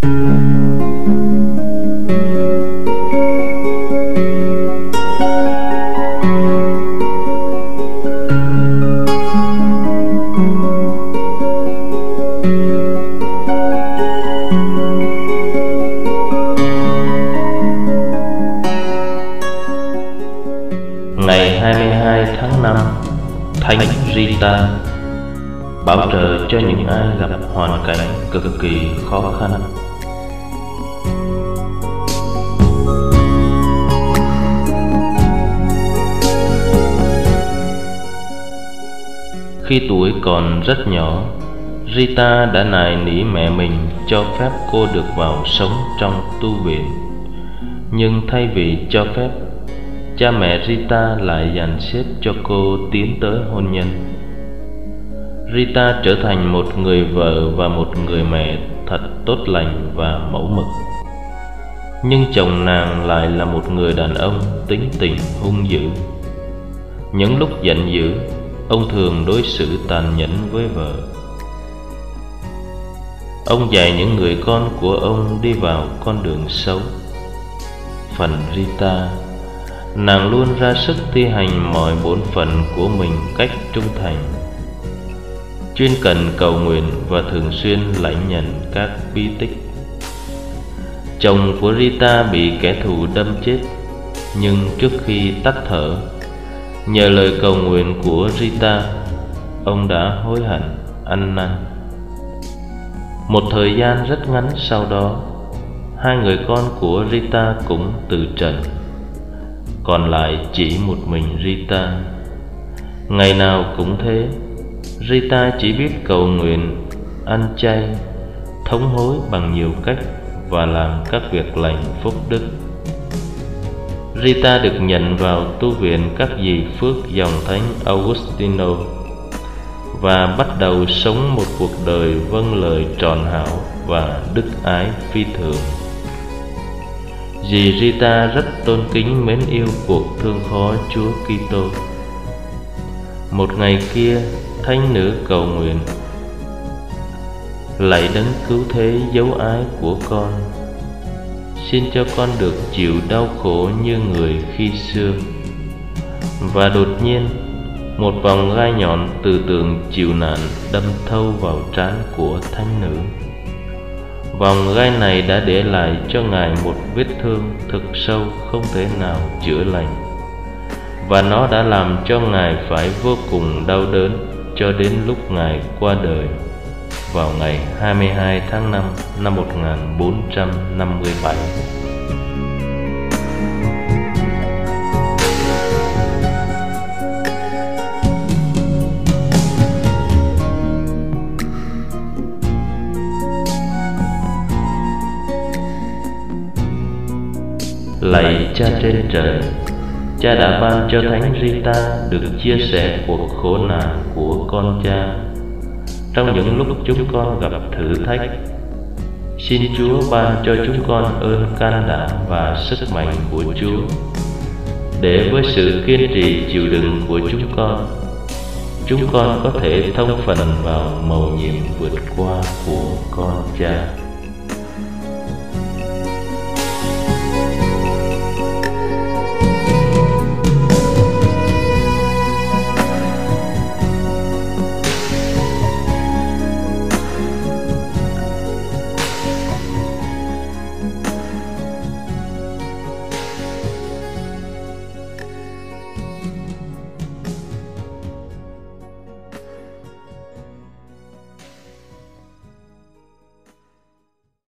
Ngày 22 tháng 5, Thánh Rita bảo trợ cho những ai gặp hoàn cảnh cực kỳ khó khăn. Khi tuổi còn rất nhỏ, Rita đã nài nỉ mẹ mình cho phép cô được vào sống trong tu viện. Nhưng thay vì cho phép, cha mẹ Rita lại dàn xếp cho cô tiến tới hôn nhân. Rita trở thành một người vợ và một người mẹ thật tốt lành và mẫu mực. Nhưng chồng nàng lại là một người đàn ông tính tình hung dữ. Những lúc giận dữ, ông thường đối xử tàn nhẫn với vợ. Ông dạy những người con của ông đi vào con đường xấu. Phần Rita, nàng luôn ra sức thi hành mọi bổn phận của mình cách trung thành, chuyên cần cầu nguyện và thường xuyên lãnh nhận các bí tích. Chồng của Rita bị kẻ thù đâm chết, nhưng trước khi tắt thở, nhờ lời cầu nguyện của Rita, ông đã hối hận ăn năn. Một thời gian rất ngắn sau đó, hai người con của Rita cũng từ trần, còn lại chỉ một mình Rita. Ngày nào cũng thế, Rita chỉ biết cầu nguyện, ăn chay, thống hối bằng nhiều cách và làm các việc lành phúc đức. Rita được nhận vào tu viện các dì phước dòng thánh Augustino và bắt đầu sống một cuộc đời vâng lời tròn hảo và đức ái phi thường. Dì Rita rất tôn kính mến yêu cuộc thương khó Chúa Kitô. Một ngày kia, thánh nữ cầu nguyện: lạy Đấng cứu thế dấu ái của con, xin cho con được chịu đau khổ như người khi xưa. Và đột nhiên, một vòng gai nhọn từ tường chịu nạn đâm thâu vào trán của thánh nữ. Vòng gai này đã để lại cho Ngài một vết thương thực sâu không thể nào chữa lành, và nó đã làm cho Ngài phải vô cùng đau đớn cho đến lúc Ngài qua đời vào ngày 22 tháng 5 năm 1457. Lạy Cha trên trời, Cha đã ban cho Thánh Rita được chia sẻ cuộc khổ nạn của con Cha trong những lúc chúng con gặp thử thách. Xin Chúa ban cho chúng con ơn can đảm và sức mạnh của Chúa, để với sự kiên trì chịu đựng của chúng con có thể thông phần vào mầu nhiệm vượt qua của con Cha.